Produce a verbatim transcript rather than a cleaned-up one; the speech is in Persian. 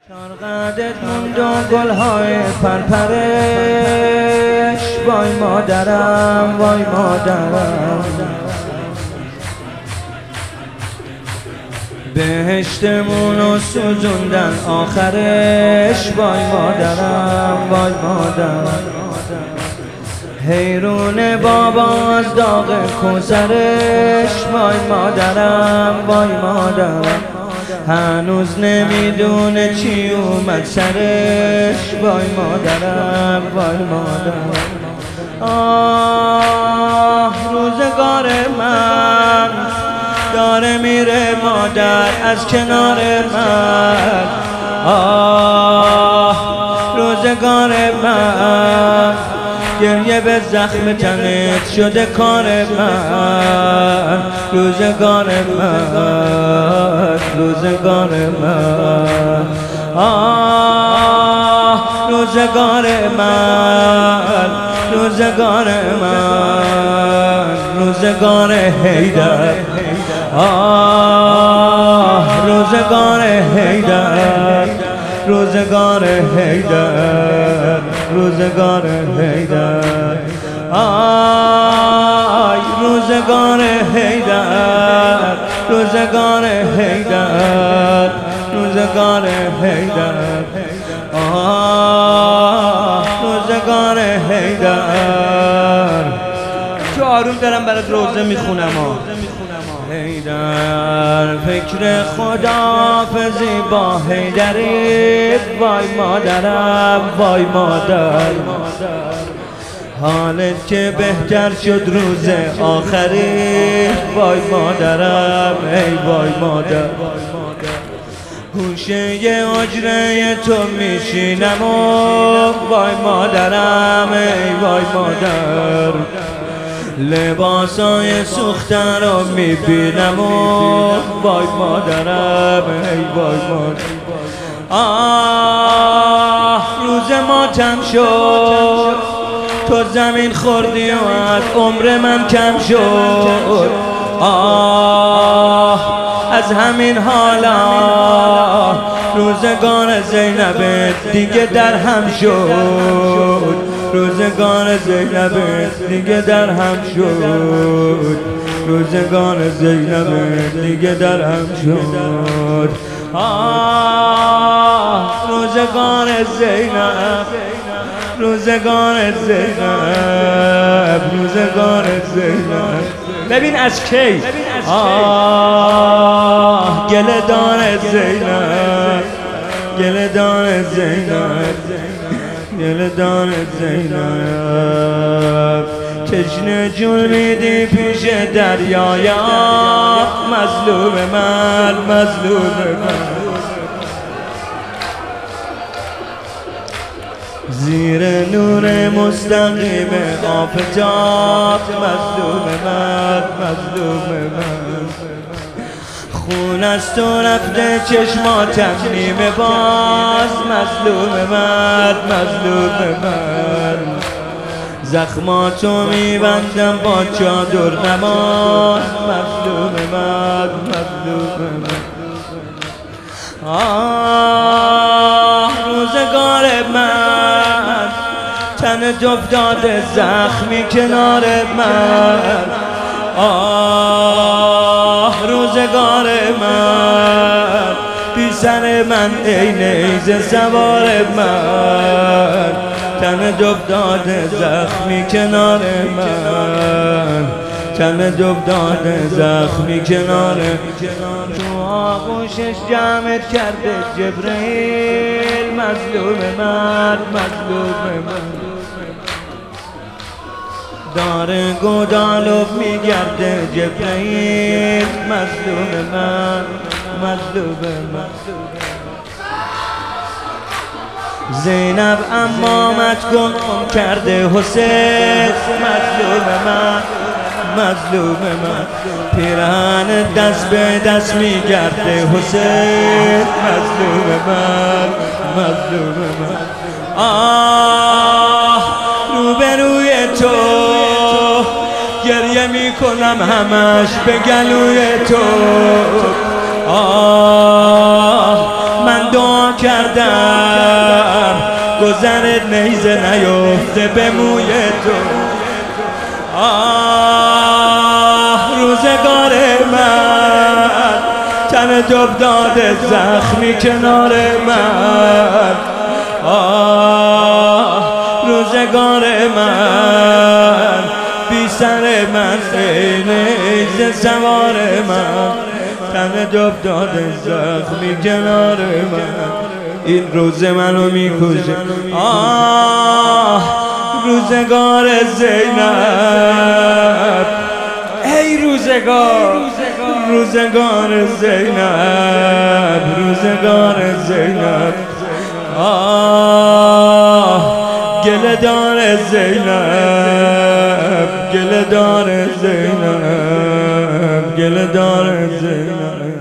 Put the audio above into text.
چارقدت موند و گلهای پرپرش، وای مادرم وای مادرم. بهشتمون رو سوزوندن آخرش، وای مادرم وای مادرم. حیرون بابا از داغ کوثرش، وای مادرم وای مادرم. هنوز نمیدونه چی اومد سرش، وای مادرم وای مادرم. آه روزگار من داره میره مادر از کنار من. آه روزگار من گریه به زخم تنت شده کار من. روزگار من روزگار من. آه روزگار من روزگار من. روزگار حیدر. آه روزگار حیدر روزگار حیدر روزگار حیدر. آی روزگار حیدر روزگار حیدر روزگار حیدر. آه روزگار حیدر. تو آروم دارم برات روزه میخونم ها. حیدر فکر خداحافظی با حیدری، وای مادرم وای مادر. حالت که بهتر شد روز آخری، وای مادرم ای وای مادر. گوشه اجره تو میشینم و وای مادرم ای وای مادر. لباسای سوخته رو میبینم و وای مادرم ای وای مادر. آه روز ماتم شد، تو زمین خوردی و از عمر من کم شد. آه از همین حالا روزگار زینب دیگه در هم شد. روزگار زینب دیگه در هم شد. روزگار زینب دیگه در هم شد. آه روزگار زینب روزگار زینب روزگار زینب. ببین از کی. آه گله دار زینب گله دار زینب گله دار زینب. تشنه جون میدی پیش دریای آب، مظلوم من مظلوم من. زیر نور مستقیم آفتاب، مظلوم من مظلوم من. خون از تو رفته چشماتم نیمه باز، مظلوم من مظلوم من. زخماتو میبندم با چادر نماز، مظلوم من مظلوم من. آه روزگار من تن افتاد زخمی کنار من. آه روزگار من بی سر من ای نیزه سوار من. تن افتاد زخمی کنار من. تن افتاد زخمی کنار. تو آغوشش جمعت کرده جبرئیل، مظلوم من مظلوم من. داره گودالوب میگرده جبرئیل، مظلوم من مظلوم من. زینب امامت گم کرده حسین، مظلوم من مظلوم من. پیرهن دست به دست میگرده حسین، مظلوم من مظلوم من. آه روبروی تو گریه میکنم همش به گلوی تو. آه من دعا فدا کردم گذرت نیزه نیفته به موی تو. آه روزگار من تن دب داده زخمی کنار من. آه روزگار من بی سر من نیزه سوار من تن دب داده زخمی کنار من. این روز منو میکشه. آه روزگار زینب ای روزگار روزگار زینب روزگار زینب. آه گله دار زینب گله دار زینب گله دار زینب.